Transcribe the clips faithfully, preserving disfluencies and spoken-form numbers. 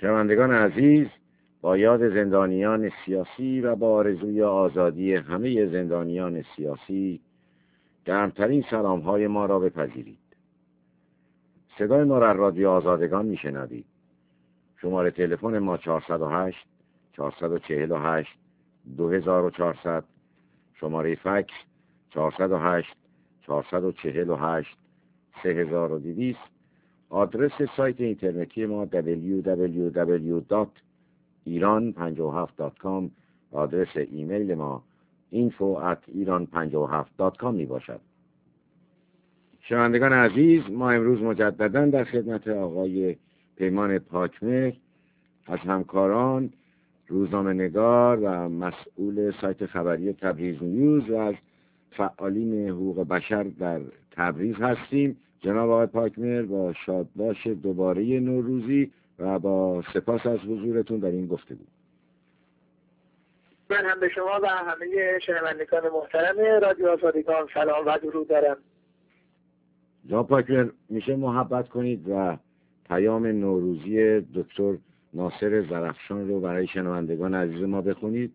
شنوندگان عزیز، با یاد زندانیان سیاسی و با آرزوی آزادی همه زندانیان سیاسی گرمترین سلام‌های ما را بپذیرید. صدای ما را رادیو آزادگان میشنوید. شماره تلفن ما چهارصد و هشت چهارصد و چهل و هشت دو هزار و چهارصد، شماره فکس چهارصد و هشت چهارصد و چهل و هشت سه هزار و دویست، آدرس سایت اینترنتی ما دبلیو دبلیو دبلیو دات ایران پنجاه و هفت دات کام، آدرس ایمیل ما اینفو ات ایران پنجاه و هفت دات کام می باشد. شنوندگان عزیز، ما امروز مجددا در خدمت آقای پیمان پاکمهر از همکاران روزنامه نگار و مسئول سایت خبری تبریز نیوز و از فعالین حقوق بشر در تبریز هستیم. جناب آقای پاکمهر، با شادباش دوباره نوروزی و با سپاس از حضورتون در این گفتگو. من هم به شما و همه شنوندگان محترم رادیو آزادگان سلام و درود دارم. جناب پاکمهر، میشه محبت کنید و پیام نوروزی دکتر ناصر زرافشان رو برای شنوندگان عزیز ما بخونید؟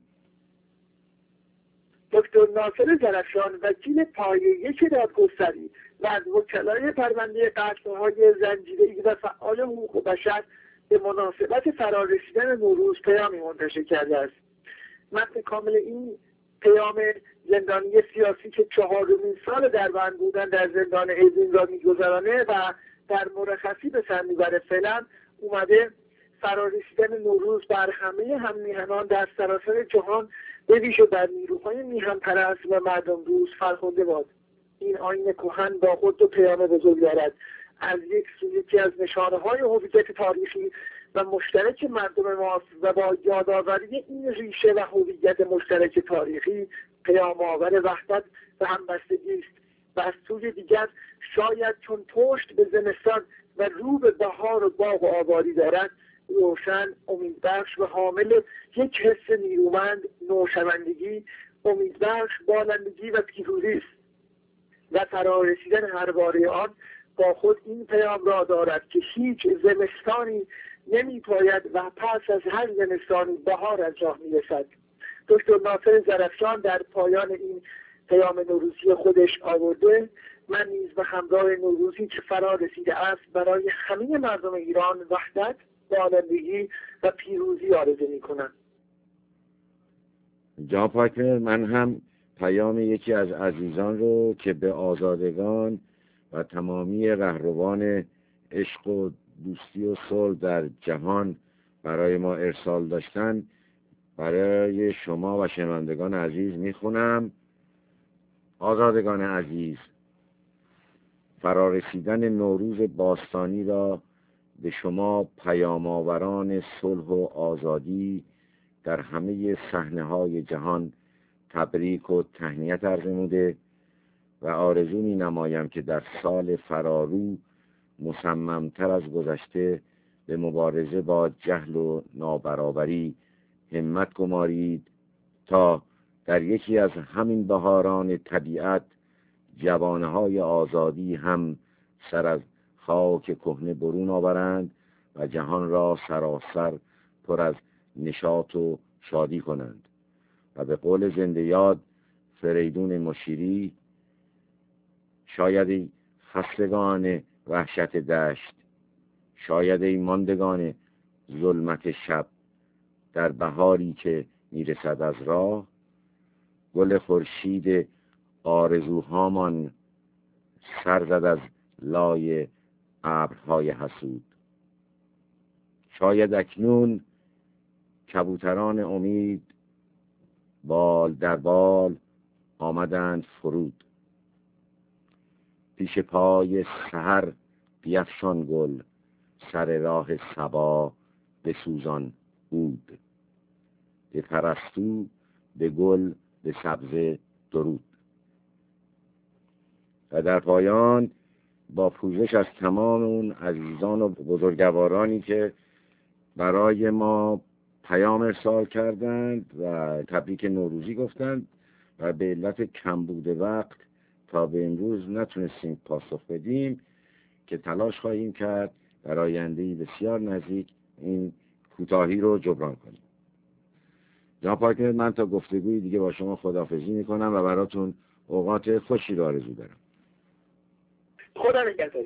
دکتر ناصر زرافشان، وکیل پایه یک دادگستری و از وکلای پرونده قتل‌های زنجیره‌ای و فعال حقوق بشر به مناسبت فرارسیدن نوروز پیامی منتشر کرده است. متن کامل این پیام زندانی سیاسی که چهارمین سال در بند بودن در زندان اوین را می‌گذرانه و در مرخصی به سر میبره، فعلا اومده فرارسیدن نوروز بر همه هم میهنان در سراسر جهان، به ویژه در نیروهای میهن پرست و مردم دوست فرخنده باد. این آیین کهن با خود دو پیام بزرگ دارد. از یک سو یکی از نشانه‌های هویت تاریخی و مشترک مردم ماست و با یادآوری این ریشه و هویت مشترک تاریخی پیام آور وحدت و همبستگی است و از سوی دیگر شاید چون پشت به زمستان و رو به بهار و باغ و آبادی دارد، روشن، امیدبخش و حامل یک حس نیرومند، نوشوندگی، امیدبخش، بالندگی و پیروزی است و فرارسیدن هر باره آن با خود این پیام را دارد که هیچ زمستانی نمی پاید و پس از هر زمستانی بهار از راه می رسد. دکتر ناصر زرافشان در پایان این پیام نوروزی خودش آورده: من نیز به همراه نوروزی که فرا رسیده است برای همه مردم ایران وحدت، بالندگی و پیروزی آرزو می کنم. جناب پاکمهر، من هم پیام یکی از عزیزان رو که به آزادگان و تمامی رهروان عشق و دوستی و صلح در جهان برای ما ارسال داشتن برای شما و شنوندگان عزیز میخونم. آزادگان عزیز، فرارسیدن نوروز باستانی را به شما پیام آوران صلح و آزادی در همه صحنه‌های جهان تبریک و تهنیت عرض نموده و آرزو می نمایم که در سال فرارو مصممتر از گذشته به مبارزه با جهل و نابرابری همت گمارید تا در یکی از همین بهاران طبیعت جوانهای آزادی هم سر از خاک کهنه برون آورند و جهان را سراسر پر از نشاط و شادی کنند و به قول زنده یاد فریدون مشیری: شاید ای خستگان وحشت دشت، شاید ای ماندگان ظلمت شب، در بهاری که میرسد از راه، گل خورشید آرزوهامان سر زد از لای ابرهای حسود. شاید اکنون کبوتران امید بال در بال آمدند فرود، پیش پای سحر بیفشان گل، سر راه صبا به سوزان عود، به پرستو به گل به سبزه درود. و در پایان با پوزش از تمام اون عزیزان و بزرگوارانی که برای ما پیام ارسال کردند و تبریک نوروزی گفتند و به علت کمبود وقت تا به امروز نتونستیم پاسخ بدیم، که تلاش خواهیم کرد در آینده‌ای بسیار نزدیک این کوتاهی رو جبران کنیم. جناب پارتنر، من تا گفتگوی دیگه با شما خداحافظی میکنم و براتون اوقات خوشی رو آرزو دارم. خدا نگهدار.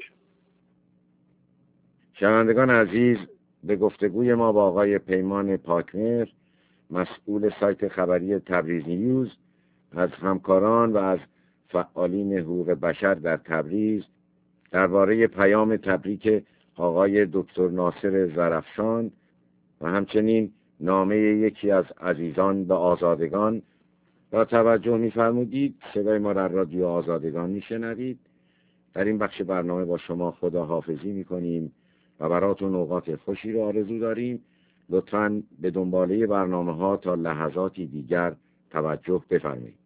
شنوندگان عزیز، به گفتگوی ما با آقای پیمان پارتنر، مسئول سایت خبری تبریز نیوز، از همکاران و از فعالین حقوق بشر در تبریز درباره پیام تبریک آقای دکتر ناصر زرافشان و همچنین نامه یکی از عزیزان به آزادگان را توجه می‌فرمودید. صدای ما در رادیو آزادگان میشنوید. در این بخش برنامه با شما خداحافظی میکنیم و براتون اوقات خوشی رو آرزو داریم. لطفاً به دنباله برنامه ها تا لحظاتی دیگر توجه بفرمایید.